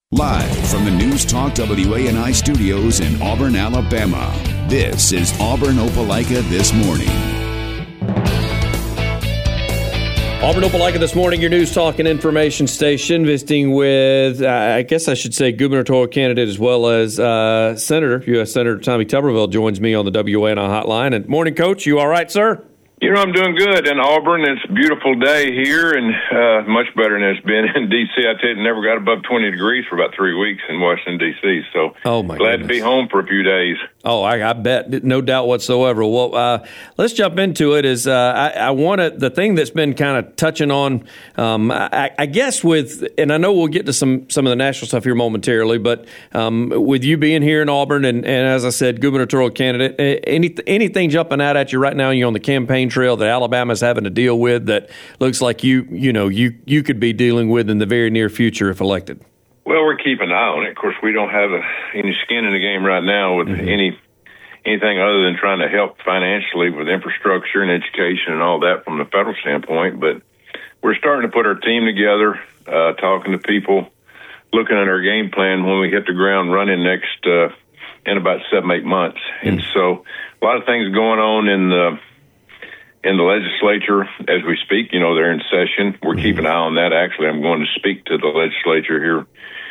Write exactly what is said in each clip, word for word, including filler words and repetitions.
Live from the News Talk W A N I studios in Auburn, Alabama, this is Auburn Opelika This Morning. Auburn Opelika This Morning, your News Talk and information station, visiting with, uh, I guess I should say, gubernatorial candidate as well as uh, Senator, U S Senator Tommy Tuberville joins me on the W A N I hotline. And morning, Coach. You all right, sir? You know, I'm doing good in Auburn. It's a beautiful day here and uh, much better than it's been in D C I tell you, it never got above twenty degrees for about three weeks in Washington, D C So oh my glad goodness. to be home for a few days. Oh, I, I bet. No doubt whatsoever. Well, uh, let's jump into it. Is uh, I, I want to, the thing that's been kind of touching on, um, I, I guess with, and I know we'll get to some, some of the national stuff here momentarily, but um, with you being here in Auburn and, and as I said, gubernatorial candidate, any, anything jumping out at you right now, you're on the campaign trail that Alabama's having to deal with that looks like you, you know, you, you could be dealing with in the very near future if elected? Well, we're keeping an eye on it. Of course, we don't have a, any skin in the game right now with mm-hmm. any anything other than trying to help financially with infrastructure and education and all that from the federal standpoint. But we're starting to put our team together, uh, talking to people, looking at our game plan when we hit the ground running next uh, in about seven, eight months. Mm-hmm. And so a lot of things going on in the in the legislature as we speak. You know, they're in session. We're mm-hmm. keeping an eye on that. Actually, I'm going to speak to the legislature here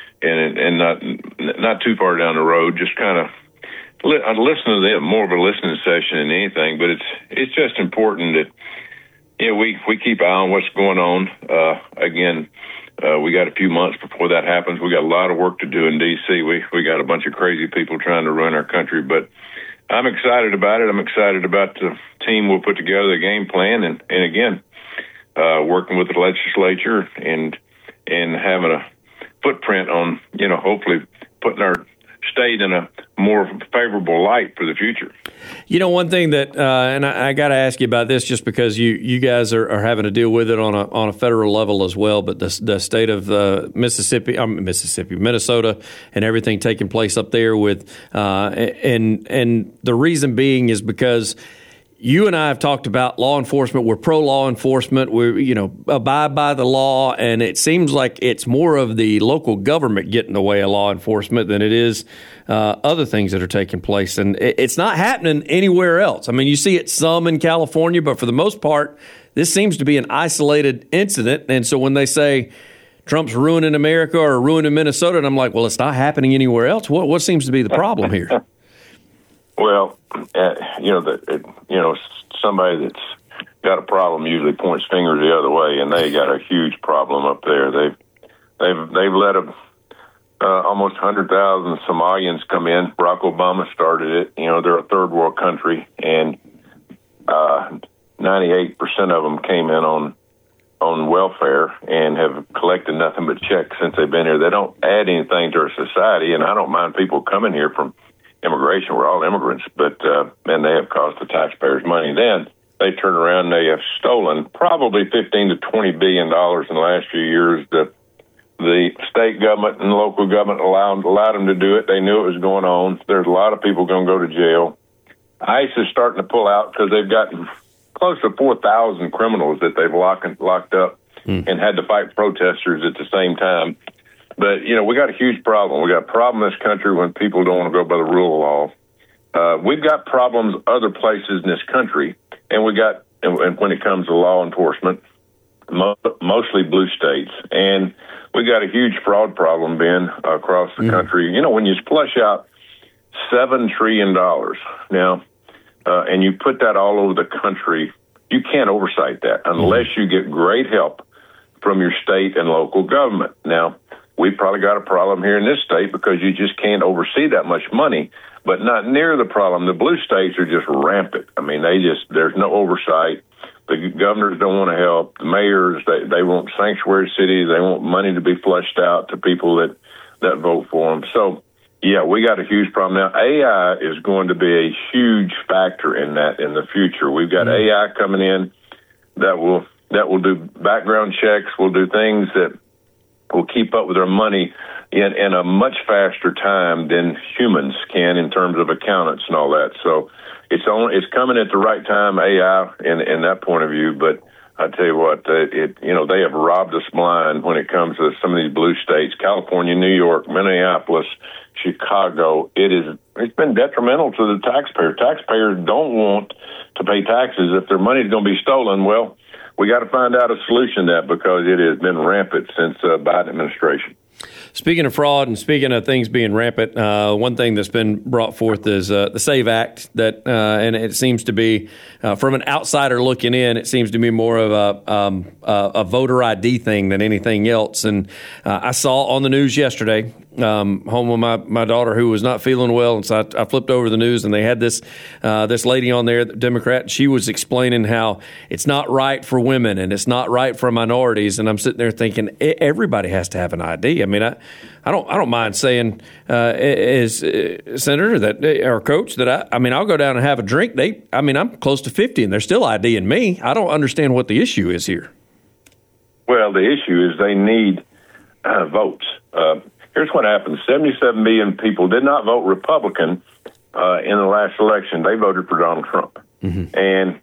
and and not not too far down the road, just kind of li- I listen to them, more of a listening session than anything, but it's it's just important that, you know, we, we keep an eye on what's going on. Uh, again, uh, we got a few months before that happens. We got a lot of work to do in D C We we got a bunch of crazy people trying to run our country, but I'm excited about it. I'm excited about the team we'll put together, the game plan, and, and again, uh, working with the legislature and and having a footprint on, you know, hopefully putting our state in a more favorable light for the future. You know, one thing that, uh, and I, I got to ask you about this just because you, you guys are, are having to deal with it on a on a federal level as well, but the, the state of uh, Mississippi, um, Mississippi, Minnesota, and everything taking place up there with, uh, and and the reason being is because you and I have talked about law enforcement. We're pro-law enforcement. We, you know, abide by the law, and it seems like it's more of the local government getting in the way of law enforcement than it is uh, other things that are taking place. And it's not happening anywhere else. I mean, you see it some in California, but for the most part, this seems to be an isolated incident. And so when they say Trump's ruining America or ruining Minnesota, and I'm like, well, it's not happening anywhere else. What what seems to be the problem here? Well, uh, you know, the, it, you know, somebody that's got a problem usually points fingers the other way, and they got a huge problem up there. They've they've they've let a, uh, almost one hundred thousand Somalians come in. Barack Obama started it. You know, they're a third world country, and uh, ninety-eight percent of them came in on on welfare and have collected nothing but checks since they've been here. They don't add anything to our society, and I don't mind people coming here from immigration. We're all immigrants, but uh, and they have cost the taxpayers money. Then they turn around and they have stolen probably fifteen to twenty billion dollars in the last few years. The the state government and local government allowed allowed them to do it. They knew it was going on. There's a lot of people going to go to jail. ICE is starting to pull out because they've gotten close to four thousand criminals that they've locked locked up mm. and had to fight protesters at the same time. But, you know, we got a huge problem. We got a problem in this country when people don't want to go by the rule of law. Uh, we've got problems other places in this country, and we got, and, and when it comes to law enforcement, mo- mostly blue states. And we got a huge fraud problem, Ben, across the mm. country. You know, when you flush out seven trillion dollars now, uh, and you put that all over the country, you can't oversight that unless mm. you get great help from your state and local government. Now, we've probably got a problem here in this state because you just can't oversee that much money, but not near the problem. The blue states are just rampant. I mean, they just, there's no oversight. The governors don't want to help. The mayors, they, they want sanctuary cities. They want money to be flushed out to people that, that vote for them. So, yeah, we got a huge problem. Now, A I is going to be a huge factor in that in the future. We've got mm-hmm. A I coming in that will, that will do background checks, will do things that will keep up with our money in, in a much faster time than humans can in terms of accountants and all that. So it's only, it's coming at the right time, A I, in, in that point of view. But I tell you what, it, it you know they have robbed us blind when it comes to some of these blue states, California, New York, Minneapolis, Chicago. It is it's been detrimental to the taxpayer. Taxpayers don't want to pay taxes if their money is going to be stolen. Well, we got to find out a solution to that because it has been rampant since uh, Biden administration. Speaking of fraud and speaking of things being rampant, uh, one thing that's been brought forth is uh, the SAVE Act. That uh, and it seems to be, uh, from an outsider looking in, it seems to be more of a um, a, a voter I D thing than anything else. And uh, I saw on the news yesterday, um, home with my, my daughter who was not feeling well, and so I, I flipped over the news and they had this uh, this lady on there, the Democrat. And she was explaining how it's not right for women and it's not right for minorities. And I'm sitting there thinking everybody has to have an I D. I mean, I. I don't. I don't mind saying, uh, as uh, senator that or coach that I. I mean, I'll go down and have a drink. They. I mean, I'm close to fifty, and they're still IDing me. I don't understand what the issue is here. Well, the issue is they need uh, votes. Uh, here's what happened: seventy-seven million people did not vote Republican uh, in the last election. They voted for Donald Trump, mm-hmm. and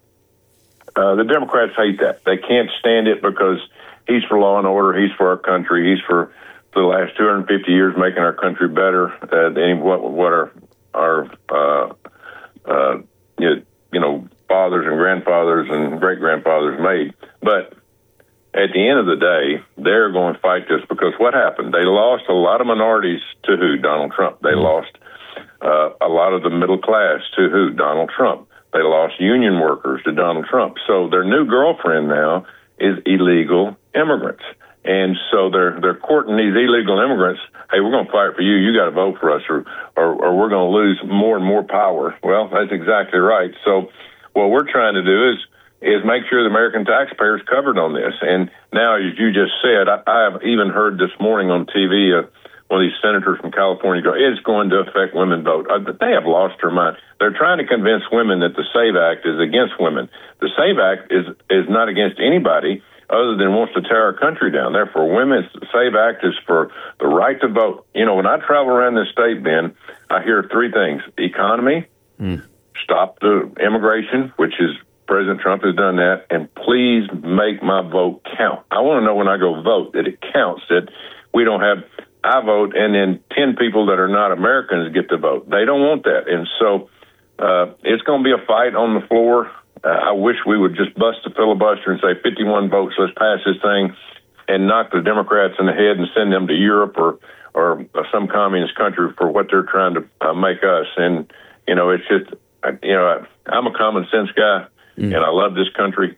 uh, the Democrats hate that. They can't stand it because he's for law and order. He's for our country. He's for the last two hundred fifty years, making our country better uh, than what what our our uh, uh, you know fathers and grandfathers and great grandfathers made. But at the end of the day, they're going to fight this because what happened? They lost a lot of minorities to who? Donald Trump. They lost uh, a lot of the middle class to who? Donald Trump. They lost union workers to Donald Trump. So their new girlfriend now is illegal immigrants. And so they're they're courting these illegal immigrants. Hey, we're going to fight for you. You got to vote for us, or, or or we're going to lose more and more power. Well, that's exactly right. So what we're trying to do is is make sure the American taxpayers covered on this. And now, as you just said, I, I have even heard this morning on T V uh, one of these senators from California go, it's going to affect women vote. Uh, they have lost their mind. They're trying to convince women that the SAVE Act is against women. The SAVE Act is is not against anybody other than wants to tear our country down. Therefore, women's SAVE Act is for the right to vote. You know, when I travel around this state, Ben, I hear three things. Economy, mm. stop the immigration, which is President Trump has done that, and please make my vote count. I want to know when I go vote that it counts, that we don't have I vote and then ten people that are not Americans get to vote. They don't want that. And so uh, it's going to be a fight on the floor. Uh, I wish we would just bust the filibuster and say fifty-one votes, let's pass this thing, and knock the Democrats in the head and send them to Europe or or some communist country for what they're trying to uh, make us. And, you know, it's just, you know, I'm a common sense guy, mm. and I love this country.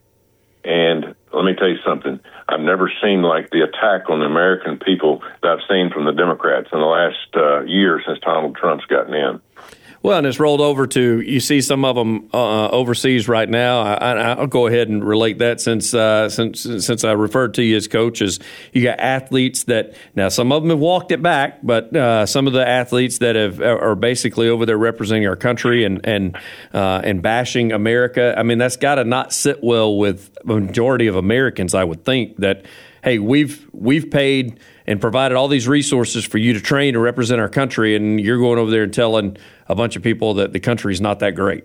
And let me tell you something. I've never seen like the attack on the American people that I've seen from the Democrats in the last uh, year since Donald Trump's gotten in. Well, and it's rolled over to, you see some of them uh, overseas right now. I, I'll go ahead and relate that since uh, since since I referred to you as coaches. You got athletes that, now some of them have walked it back, but uh, some of the athletes that have are basically over there representing our country and and uh, and bashing America. I mean, that's got to not sit well with the majority of Americans, I would think, that, hey, we've we've paid and provided all these resources for you to train and represent our country, and you're going over there and telling a bunch of people that the country is not that great.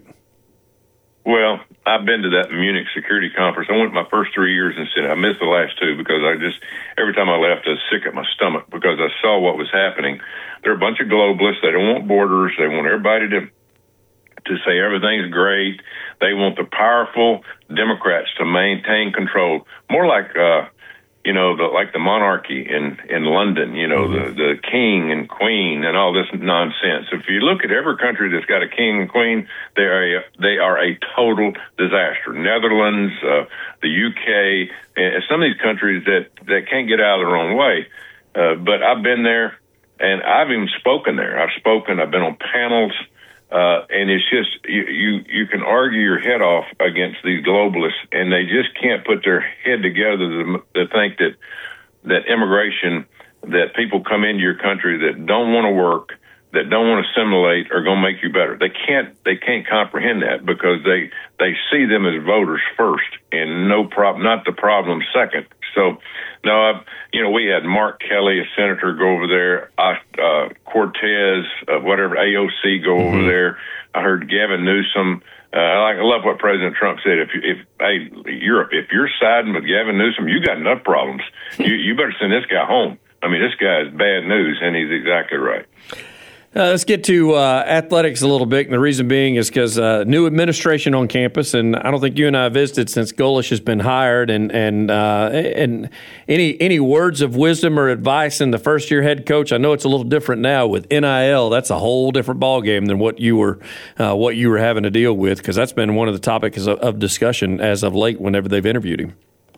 Well, I've been to that Munich Security Conference. I went my first three years in Senate. I missed the last two because I just, every time I left, I was sick at my stomach because I saw what was happening. They're a bunch of globalists. They don't want borders. They want everybody to to say everything's great. They want the powerful Democrats to maintain control, more like uh, you know, the, like the monarchy in, in London, you know, mm-hmm. the, the king and queen and all this nonsense. If you look at every country that's got a king and queen, they are a, they are a total disaster. Netherlands, uh, the U K, and some of these countries that, that can't get out of their own way. Uh, but I've been there, and I've even spoken there. I've spoken, I've been on panels, Uh, and it's just, you, you you can argue your head off against these globalists, and they just can't put their head together to, to think that that immigration, that people come into your country that don't want to work, that don't want to assimilate, are going to make you better. They can't they can't comprehend that because they they see them as voters first, and no problem, not the problem second. So, no, I've, you know, we had Mark Kelly, a senator, go over there, uh, Cortez, uh, whatever, A O C, go mm-hmm. over there. I heard Gavin Newsom. Uh, I love what President Trump said. If if hey, you're if you're siding with Gavin Newsom, you got enough problems. You you better send this guy home. I mean, this guy is bad news, and he's exactly right. Uh, let's get to uh, athletics a little bit, and the reason being is because uh, new administration on campus, and I don't think you and I have visited since Golesh has been hired. And and uh, and any any words of wisdom or advice in the first year head coach? I know it's a little different now with N I L. That's a whole different ballgame than what you were uh, what you were having to deal with, because that's been one of the topics of, of discussion as of late whenever they've interviewed him.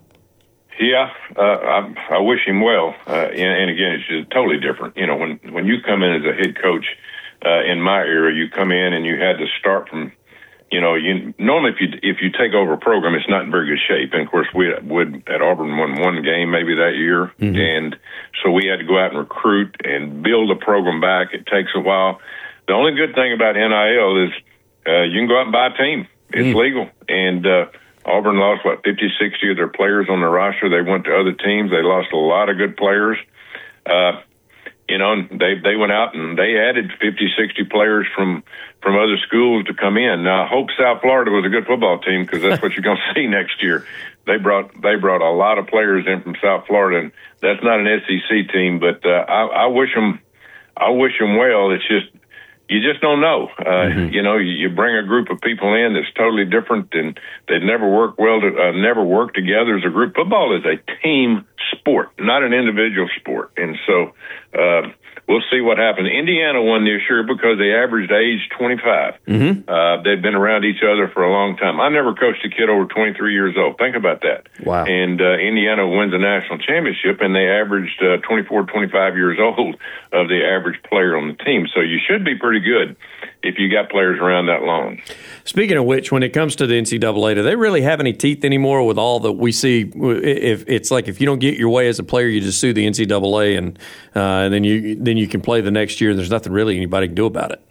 Yeah, uh, I, I wish him well. Uh, and, and again, it's just totally different. You know, when when you come in as a head coach uh, in my era, you come in and you had to start from, you know, you normally if you if you take over a program, it's not in very good shape. And of course, we would at Auburn won one game maybe that year, mm-hmm. and so we had to go out and recruit and build a program back. It takes a while. The only good thing about N I L is uh, you can go out and buy a team. It's mm-hmm. legal, and uh, Auburn lost, what, fifty, sixty of their players on the roster. They went to other teams. They lost a lot of good players. Uh, you know, they they went out and they added fifty, sixty players from, from other schools to come in. Now, I hope South Florida was a good football team, because that's what you're going to see next year. They brought they brought a lot of players in from South Florida, and that's not an S E C team, but uh, I, I wish them I wish them well. It's just, you just don't know. Uh, mm-hmm. You know, you, you bring a group of people in that's totally different, and they've never worked well, to, uh, never worked together as a group. Football is a team sport, not an individual sport. And so uh, we'll see what happens. Indiana won this year because they averaged age twenty-five. Mm-hmm. Uh, they've been around each other for a long time. I never coached a kid over twenty-three years old. Think about that. Wow. And uh, Indiana wins a national championship, and they averaged uh, twenty-four, twenty-five years old of the average player on the team. So you should be pretty good if you got players around that long. Speaking of which, when it comes to the N C double A, do they really have any teeth anymore with all that we see? If it's like if you don't get your way as a player, you just sue the N C double A, and uh, and then you then you can play the next year. There's nothing really anybody can do about it.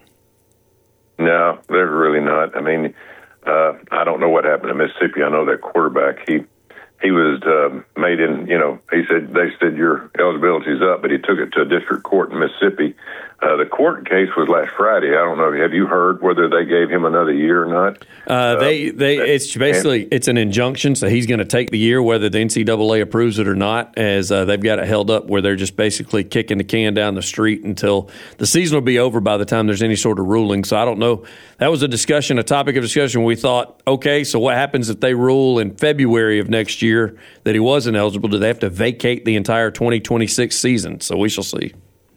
No, there's really not. I mean, uh, I don't know what happened to Mississippi. I know that quarterback, he he was uh, made in, you know, he said, they said your eligibility's up, but he took it to a district court in Mississippi. Uh, the court case was last Friday. I don't know. Have you heard whether they gave him another year or not? Uh, they, they, it's basically, it's an injunction, so he's going to take the year, whether the N C double A approves it or not, as uh, they've got it held up where they're just basically kicking the can down the street until the season will be over by the time there's any sort of ruling. So I don't know. That was a discussion, a topic of discussion. We thought, okay, so what happens if they rule in February of next year that he wasn't eligible? Do they have to vacate the entire twenty twenty-six season? So we shall see.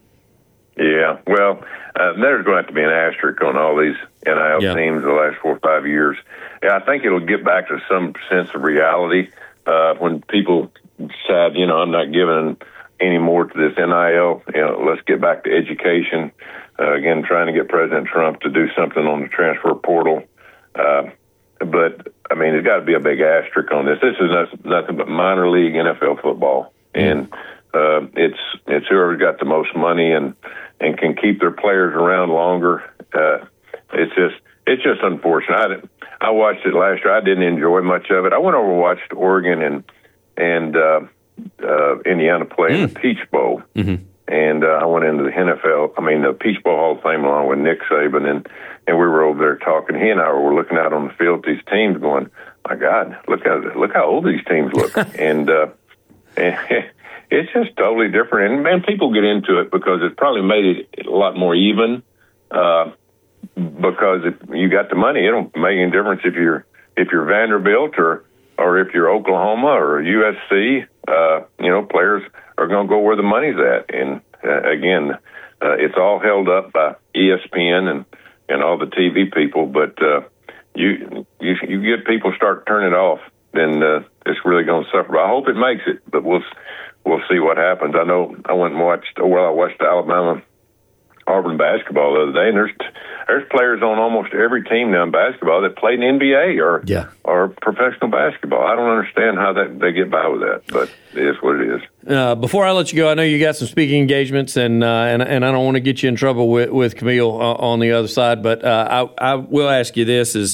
Yeah, well, uh, there's going to have to be an asterisk on all these N I L yeah. teams the last four or five years. Yeah, I think it'll get back to some sense of reality uh, when people decide, you know, I'm not giving any more to this N I L. You know, let's get back to education. Uh, again, trying to get President Trump to do something on the transfer portal. Uh, but, I mean, there's got to be a big asterisk on this. This is nothing but minor league N F L football. And uh, it's it's whoever's got the most money and, and can keep their players around longer. Uh, it's just it's just unfortunate. I, didn't, I watched it last year. I didn't enjoy much of it. I went over and watched Oregon and and uh, uh, Indiana play mm. in the Peach Bowl, mm-hmm. and uh, I went into the N F L. I mean the Peach Bowl Hall of Fame along with Nick Saban, and and we were over there talking. He and I were looking out on the field at these teams, going, "My God, look how look how old these teams look," and. Uh, and it's just totally different, and man, people get into it because it's probably made it a lot more even. Uh, because if you got the money, it don't make any difference if you're if you're Vanderbilt or or if you're Oklahoma or U S C. Uh, you know, players are going to go where the money's at, and uh, again, uh, it's all held up by E S P N and, and all the T V people. But uh, you you you get people start turning it off, then uh, it's really going to suffer. I hope it makes it, but we'll. We'll see what happens. I know I went and watched, well, I watched Alabama Auburn basketball the other day, and there's there's players on almost every team now in basketball that played in N B A or yeah. or professional basketball. I don't understand how that they get by with that, but it is what it is. Uh, before I let you go, I know you got some speaking engagements, and uh, and and I don't want to get you in trouble with, with Camille uh, on the other side, but uh, I I will ask you this: is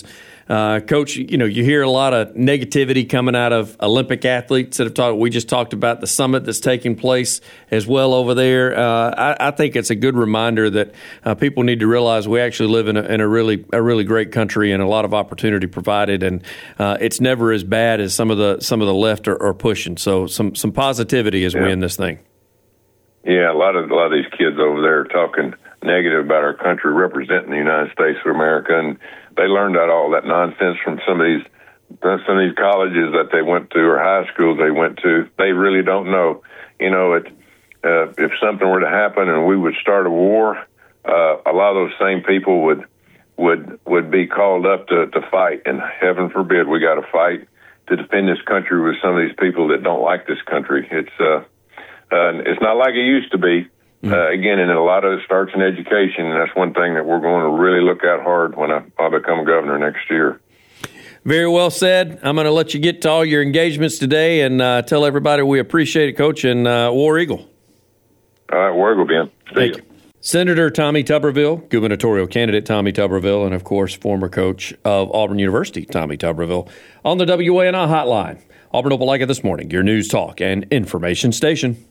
Uh, Coach, you know, you hear a lot of negativity coming out of Olympic athletes that have talked. We just talked about the summit that's taking place as well over there. Uh, I, I think it's a good reminder that uh, people need to realize we actually live in a, in a really a really great country and a lot of opportunity provided, and uh, it's never as bad as some of the some of the left are, are pushing. So some some positivity as yeah. we end this thing. Yeah, a lot of a lot of these kids over there are talking negative about our country representing the United States of America, and they learned that all that nonsense from some of these some of these colleges that they went to or high schools they went to. They really don't know. You know, it, uh, if something were to happen and we would start a war, uh, a lot of those same people would would would be called up to, to fight, and heaven forbid we got to fight to defend this country with some of these people that don't like this country. It's uh, uh, it's not like it used to be. Uh, again, and a lot of it starts in education, and that's one thing that we're going to really look at hard when I, I become governor next year. Very well said. I'm going to let you get to all your engagements today and uh, tell everybody we appreciate it, Coach, and uh, War Eagle. All right, War Eagle, Ben. See Thank you. you. Senator Tommy Tuberville, gubernatorial candidate Tommy Tuberville, and, of course, former coach of Auburn University, Tommy Tuberville, on the W A N I hotline. Auburn Opelika This Morning, your news, talk, and information station.